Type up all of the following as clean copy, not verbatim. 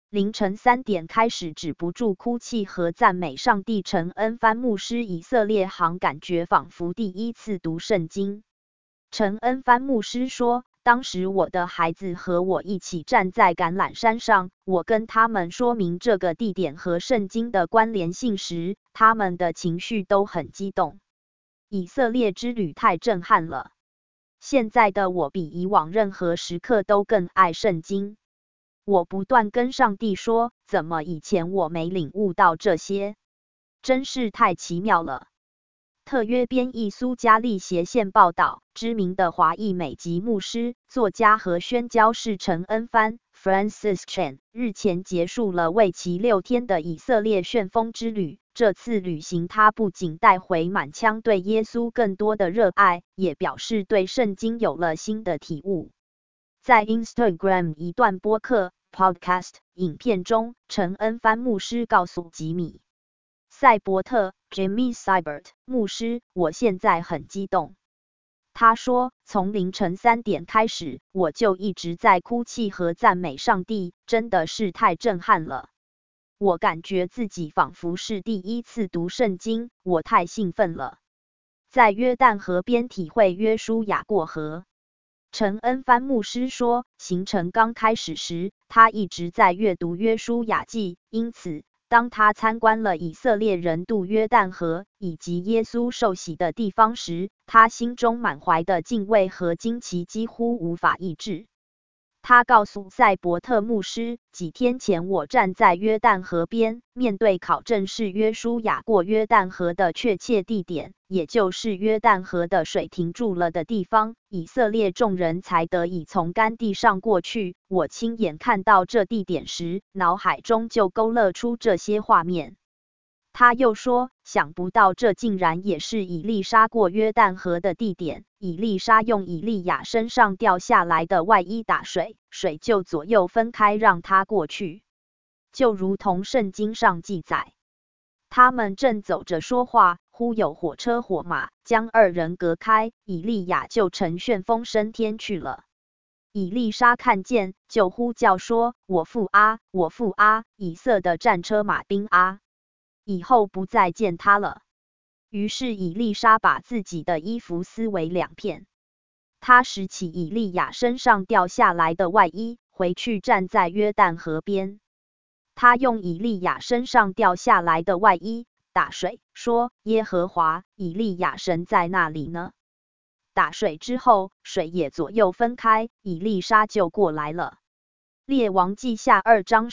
凌晨3点开始止不住哭泣和赞美上帝。陈恩藩牧师以色列行感觉仿佛第一次读圣经。陈恩藩牧师说，当时我的孩子和我一起站在橄榄山上，我跟他们说明这个地点和圣经的关联性时，他们的情绪都很激动。以色列之旅太震撼了。现在的我比以往任何时刻都更爱圣经。我不断跟上帝说，怎么以前我没领悟到这些？真是太奇妙了。特约编译苏嘉丽斜线报道，知名的华裔美籍牧师、作家和宣教士陈恩藩 Francis Chan 日前结束了为期6天的以色列旋风之旅。这次旅行他不仅带回满腔对耶稣更多的热爱，也表示对圣经有了新的体悟。在 Instagram 一段播客 podcast 影片中，陈恩藩牧师告诉吉米·赛伯特 Jimmy Seibert 牧师，我现在很激动。他说，从凌晨3点开始，我就一直在哭泣和赞美上帝，真的是太震撼了。我感觉自己仿佛是第一次读圣经，我太兴奋了。在约旦河边体会约书亚过河。陈恩藩牧师说，行程刚开始时，他一直在阅读约书亚记，因此当他参观了以色列人渡约旦河以及耶稣受洗的地方时，他心中满怀的敬畏和惊奇几乎无法抑制。他告诉赛伯特牧师，几天前我站在约旦河边，面对考证是约书亚过约旦河的确切地点，也就是约旦河的水停住了的地方，以色列众人才得以从干地上过去。我亲眼看到这地点时，脑海中就勾勒出这些画面。他又说，想不到这竟然也是以利沙过约旦河的地点。以利沙用以利亚身上掉下来的外衣打水，水就左右分开让他过去。就如同圣经上记载，他们正走着说话，忽有火车火马将二人隔开，以利亚就乘旋风升天去了。以利沙看见，就呼叫说，我父啊，我父啊，以色的战车马兵啊！以后不再见他了。于是以利沙把自己的衣服撕为2片，他拾起以利亚身上掉下来的外衣，回去站在约旦河边。他用以利亚身上掉下来的外衣打水，说，耶和华以利亚神在那里呢？打水之后，水也左右分开，以利沙就过来了。列王记下2章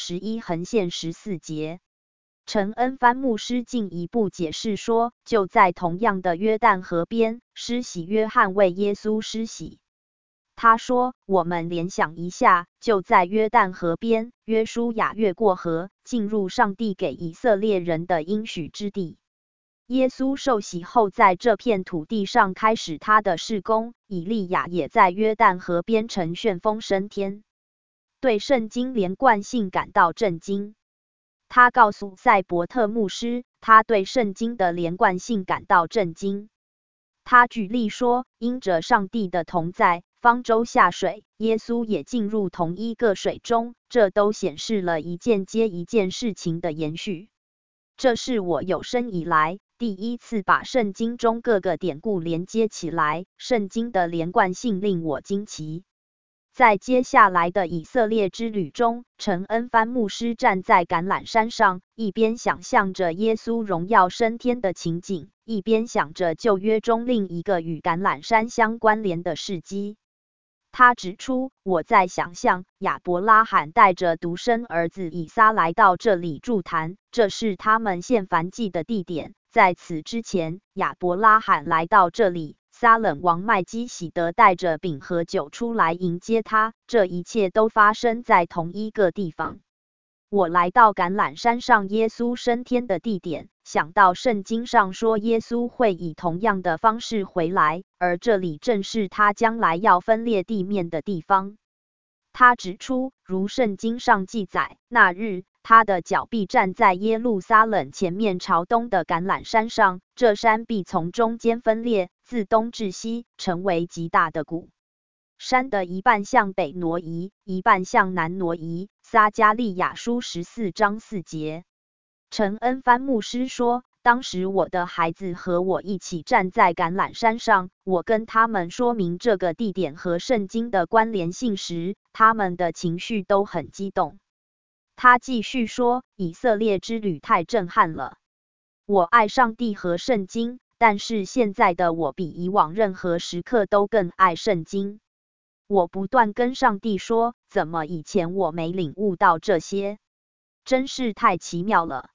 11-14节。陈恩藩牧师进一步解释说，就在同样的约旦河边，施洗约翰为耶稣施洗。他说，我们联想一下，就在约旦河边，约书亚越过河，进入上帝给以色列人的应许之地。耶稣受洗后，在这片土地上开始他的事工，以利亚也在约旦河边乘旋风升天。对圣经连贯性感到震惊。他告诉赛伯特牧师，他对圣经的连贯性感到震惊。他举例说，因着上帝的同在，方舟下水，耶稣也进入同一个水中，这都显示了一件接一件事情的延续。这是我有生以来第一次把圣经中各个典故连接起来，圣经的连贯性令我惊奇。在接下来的以色列之旅中，陈恩藩牧师站在橄榄山上，一边想象着耶稣荣耀升天的情景，一边想着旧约中另一个与橄榄山相关联的事迹。他指出，我在想象亚伯拉罕带着独生儿子以撒来到这里筑坛，这是他们献燔祭的地点。在此之前，亚伯拉罕来到这里，撒冷王麦基洗德带着饼和酒出来迎接他，这一切都发生在同一个地方。我来到橄榄山上耶稣升天的地点，想到圣经上说耶稣会以同样的方式回来，而这里正是他将来要分裂地面的地方。他指出，如圣经上记载，那日他的脚必站在耶路撒冷前面朝东的橄榄山上，这山必从中间分裂，自东至西，成为极大的谷。山的一半向北挪移，一半向南挪移撒迦利亚书14章4节。陈恩藩牧师说，当时我的孩子和我一起站在橄榄山上，我跟他们说明这个地点和圣经的关联性时，他们的情绪都很激动。他继续说，以色列之旅太震撼了。我爱上帝和圣经，但是现在的我比以往任何时刻都更爱圣经。我不断跟上帝说，怎么以前我没领悟到这些？真是太奇妙了。